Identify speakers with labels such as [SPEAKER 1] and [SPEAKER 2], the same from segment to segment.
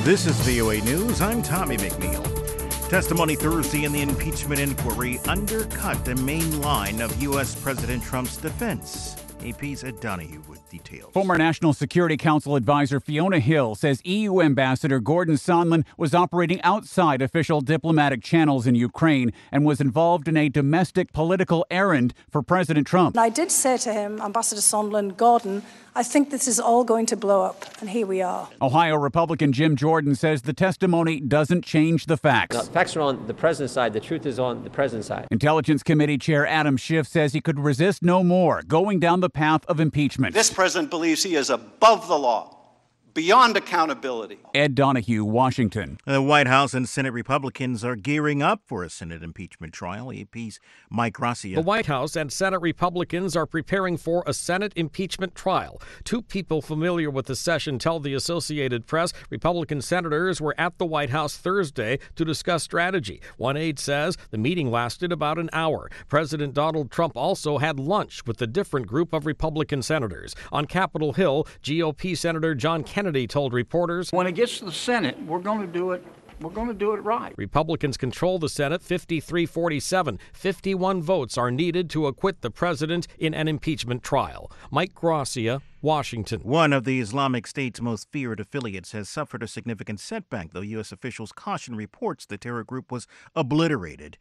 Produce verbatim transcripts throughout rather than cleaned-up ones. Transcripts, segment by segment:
[SPEAKER 1] This is V O A News. I'm Tommy McNeil. Testimony Thursday in the impeachment inquiry undercut the main line of U S. President Trump's defense. A P's Ed Donahue with details.
[SPEAKER 2] Former National Security Council advisor Fiona Hill says E U Ambassador Gordon Sondland was operating outside official diplomatic channels in Ukraine and was involved in a domestic political errand for President Trump.
[SPEAKER 3] I did say to him, Ambassador Sondland, Gordon, I think this is all going to blow up, and here we are.
[SPEAKER 2] Ohio Republican Jim Jordan says the testimony doesn't change the facts.
[SPEAKER 4] No, the facts are on the president's side. The truth is on the president's side.
[SPEAKER 2] Intelligence Committee Chair Adam Schiff says he could resist no more, going down the path of impeachment.
[SPEAKER 5] This president believes he is above the law, beyond accountability.
[SPEAKER 2] Ed Donahue, Washington.
[SPEAKER 1] The White House and Senate Republicans are gearing up for a Senate impeachment trial. A P's Mike Gracia.
[SPEAKER 6] The White House and Senate Republicans are preparing for a Senate impeachment trial. Two people familiar with the session tell the Associated Press Republican senators were at the White House Thursday to discuss strategy. One aide says the meeting lasted about an hour. President Donald Trump also had lunch with a different group of Republican senators. On Capitol Hill, G O P Senator John Kennedy told reporters,
[SPEAKER 7] when it gets to the Senate, we're going to do it. We're going to do it right.
[SPEAKER 6] Republicans control the Senate fifty-three forty-seven. fifty-one votes are needed to acquit the president in an impeachment trial. Mike Gracia, Washington.
[SPEAKER 1] One of the Islamic State's most feared affiliates has suffered a significant setback, though U S officials caution reports the terror group was obliterated.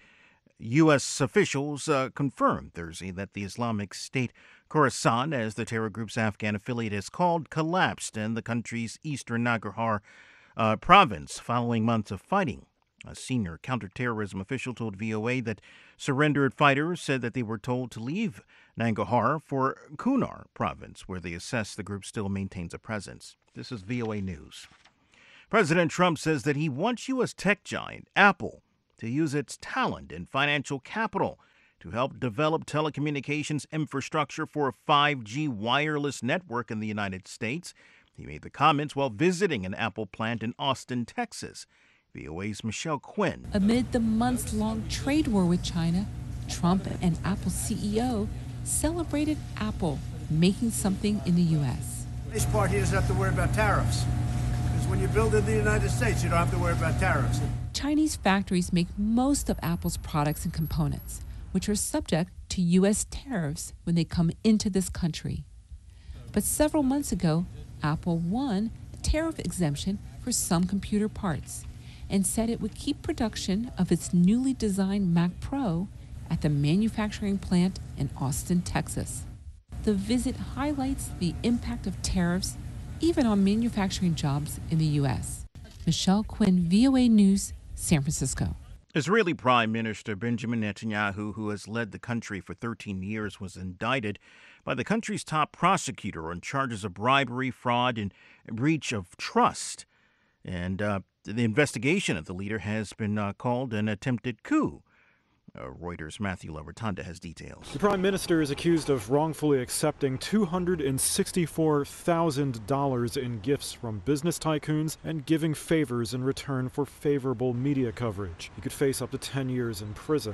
[SPEAKER 1] U S officials uh, confirmed Thursday that the Islamic State Khorasan, as the terror group's Afghan affiliate is called, collapsed in the country's eastern Nangarhar uh, province following months of fighting. A senior counterterrorism official told V O A that surrendered fighters said that they were told to leave Nangarhar for Kunar province, where they assess the group still maintains a presence. This is V O A News. President Trump says that he wants U S tech giant Apple to use its talent and financial capital to help develop telecommunications infrastructure for a five G wireless network in the United States. He made the comments while visiting an Apple plant in Austin, Texas. V O A's Michelle Quinn.
[SPEAKER 8] Amid the months-long trade war with China, Trump and Apple C E O celebrated Apple making something in the U S.
[SPEAKER 9] This part here doesn't have to worry about tariffs. Because when you build in the United States, you don't have to worry about tariffs.
[SPEAKER 8] Chinese factories make most of Apple's products and components, which are subject to U S tariffs when they come into this country. But several months ago, Apple won a tariff exemption for some computer parts and said it would keep production of its newly designed Mac Pro at the manufacturing plant in Austin, Texas. The visit highlights the impact of tariffs even on manufacturing jobs in the U S. Michelle Quinn, V O A News, San Francisco.
[SPEAKER 1] Israeli Prime Minister Benjamin Netanyahu, who has led the country for thirteen years, was indicted by the country's top prosecutor on charges of bribery, fraud, and breach of trust. And uh, the investigation of the leader has been uh, called an attempted coup. Uh, Reuters' Matthew Lavertanda has details.
[SPEAKER 10] The prime minister is accused of wrongfully accepting two hundred sixty-four thousand dollars in gifts from business tycoons and giving favors in return for favorable media coverage. He could face up to ten years in prison.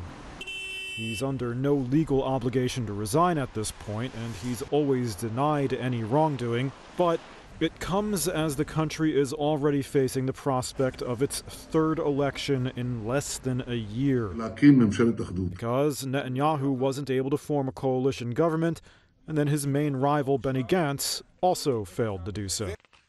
[SPEAKER 10] He's under no legal obligation to resign at this point, and he's always denied any wrongdoing, but it comes as the country is already facing the prospect of its third election in less than a year. Because Netanyahu wasn't able to form a coalition government, and then his main rival, Benny Gantz, also failed to do so.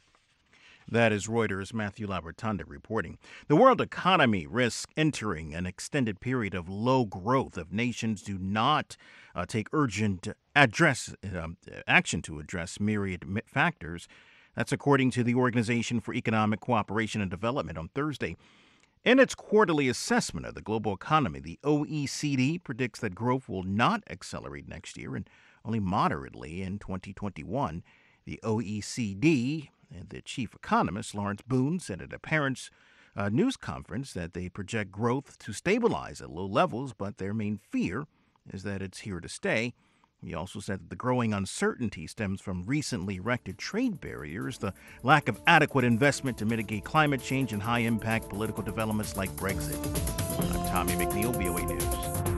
[SPEAKER 1] That is Reuters' Matthew Lavertanda reporting. The world economy risks entering an extended period of low growth if nations do not uh, take urgent address um, action to address myriad factors. That's according to the Organization for Economic Cooperation and Development on Thursday. In its quarterly assessment of the global economy, the O E C D predicts that growth will not accelerate next year and only moderately in twenty twenty-one. The O E C D and the chief economist, Lawrence Boone, said at a parents' uh, news conference that they project growth to stabilize at low levels, but their main fear is that it's here to stay. He also said that the growing uncertainty stems from recently erected trade barriers, the lack of adequate investment to mitigate climate change, and high-impact political developments like Brexit. I'm Tommy McNeil, V O A News.